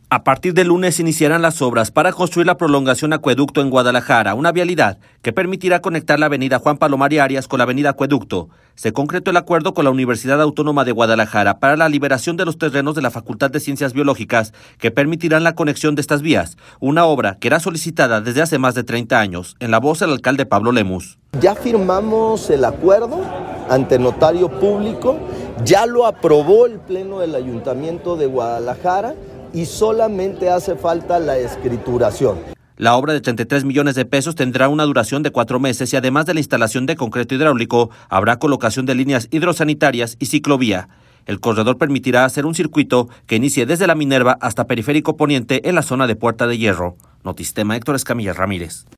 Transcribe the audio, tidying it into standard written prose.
A partir del lunes iniciarán las obras para construir la prolongación Acueducto en Guadalajara, una vialidad que permitirá conectar la avenida Juan Palomar Arias con la avenida Acueducto. Se concretó el acuerdo con la Universidad Autónoma de Guadalajara para la liberación de los terrenos de la Facultad de Ciencias Biológicas que permitirán la conexión de estas vías, una obra que era solicitada desde hace más de 30 años. En la voz del alcalde Pablo Lemus. Ya firmamos el acuerdo ante notario público, ya lo aprobó el Pleno del Ayuntamiento de Guadalajara y solamente hace falta la escrituración. La obra de 33 millones de pesos tendrá una duración de 4 meses y además de la instalación de concreto hidráulico, habrá colocación de líneas hidrosanitarias y ciclovía. El corredor permitirá hacer un circuito que inicie desde la Minerva hasta Periférico Poniente en la zona de Puerta de Hierro. Notistema, Héctor Escamilla Ramírez.